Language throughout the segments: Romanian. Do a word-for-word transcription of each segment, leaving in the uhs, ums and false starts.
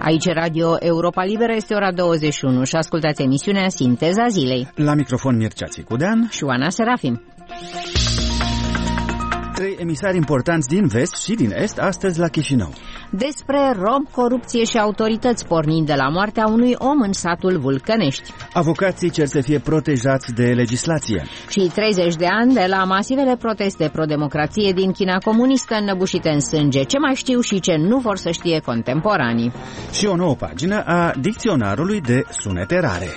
Aici Radio Europa Liberă, este ora douăzeci și unu și ascultați emisiunea Sinteza Zilei. La microfon Mircea Țicudean și Oana Serafim. Trei emisari importanți din vest și din est astăzi la Chișinău. Despre rom, corupție și autorități, pornind de la moartea unui om în satul Vulcănești. Avocații cer să fie protejați de legislație. Și treizeci de ani de la masivele proteste pro-democrație din China comunistă înnăbușite în sânge. Ce mai știu și ce nu vor să știe contemporanii. Și o nouă pagină a dicționarului de sunete rare.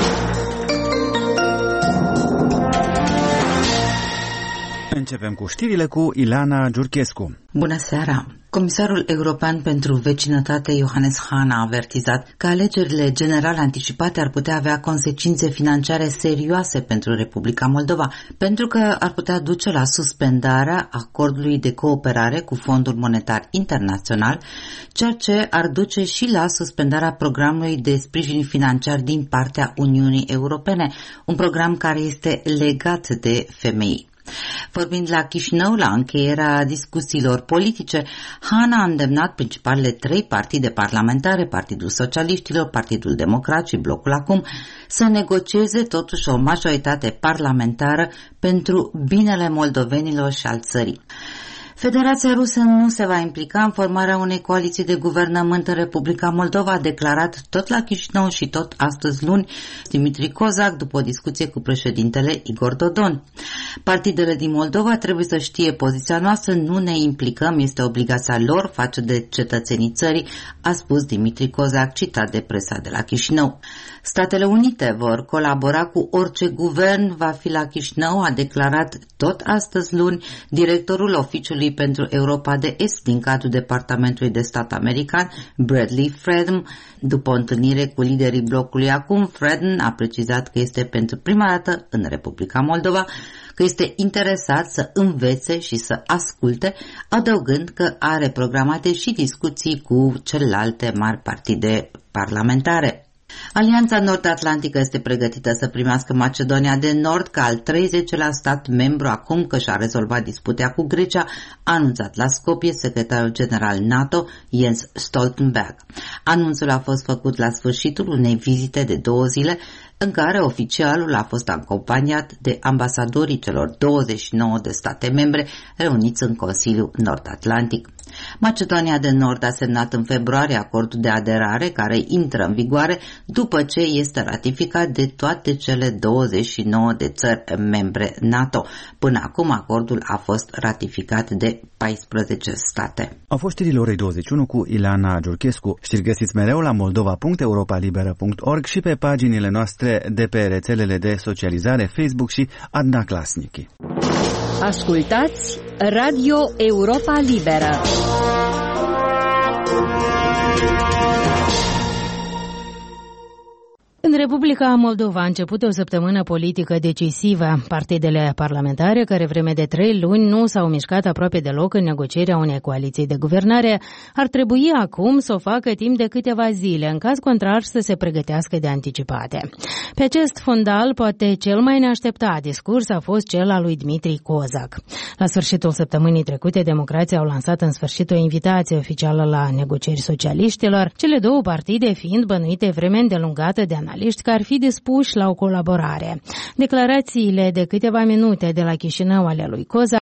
Începem cu știrile cu Ilana Giurchescu. Bună seara! Comisarul european pentru vecinătate Johannes Hahn a avertizat că alegerile generale anticipate ar putea avea consecințe financiare serioase pentru Republica Moldova, pentru că ar putea duce la suspendarea acordului de cooperare cu Fondul Monetar Internațional, ceea ce ar duce și la suspendarea programului de sprijin financiar din partea Uniunii Europene, un program care este legat de femei. Vorbind la Chișinău, la încheierea discuțiilor politice, Hahn a îndemnat principalele trei partide parlamentare, Partidul Socialiștilor, Partidul Democrat și Blocul Acum, să negocieze totuși o majoritate parlamentară pentru binele moldovenilor și al țării. Federația Rusă nu se va implica în formarea unei coaliții de guvernământ în Republica Moldova, a declarat tot la Chișinău și tot astăzi luni Dimitri Kozak după o discuție cu președintele Igor Dodon. Partidele din Moldova trebuie să știe poziția noastră, nu ne implicăm, este obligația lor față de cetățenii țării, a spus Dimitri Kozak, citat de presa de la Chișinău. Statele Unite vor colabora cu orice guvern va fi la Chișinău, a declarat tot astăzi luni directorul oficiului pentru Europa de Est din cadrul Departamentului de Stat american, Bradley Fredden. După o întâlnire cu liderii blocului Acum, Fredden a precizat că este pentru prima dată în Republica Moldova, că este interesat să învețe și să asculte, adăugând că are programate și discuții cu celelalte mari partide parlamentare. Alianța Nord-Atlantică este pregătită să primească Macedonia de Nord ca al treizeciulea stat membru acum că și-a rezolvat disputea cu Grecia, a anunțat la Skopje secretarul general NATO Jens Stoltenberg. Anunțul a fost făcut la sfârșitul unei vizite de două zile în care oficialul a fost acompaniat de ambasadorii celor douăzeci și nouă de state membre reuniți în Consiliul Nord-Atlantic. Macedonia de Nord a semnat în februarie acordul de aderare care intră în vigoare după ce este ratificat de toate cele douăzeci și nouă de țări membre NATO. Până acum acordul a fost ratificat de paisprezece state. Au fost știrile orei douăzeci și unu cu Ilana Giurchescu. Știri găsiți mereu la moldova punct europa liberă punct org și pe paginile noastre de pe rețelele de socializare Facebook și Adna Klasnici. Ascultați Radio Europa Liberă. În Republica Moldova a început o săptămână politică decisivă. Partidele parlamentare, care vreme de trei luni nu s-au mișcat aproape deloc în negocierea unei coaliții de guvernare, ar trebui acum să o facă timp de câteva zile, în caz contrar să se pregătească de anticipate. Pe acest fondal, poate cel mai neașteptat discurs a fost cel al lui Dimitri Kozak. La sfârșitul săptămânii trecute, democrații au lansat în sfârșit o invitație oficială la negocieri socialiștilor, cele două partide fiind bănuite vreme îndelungată de analiști că ar fi dispuși la o colaborare. Declarațiile de câteva minute de la Chișinău ale lui Kozak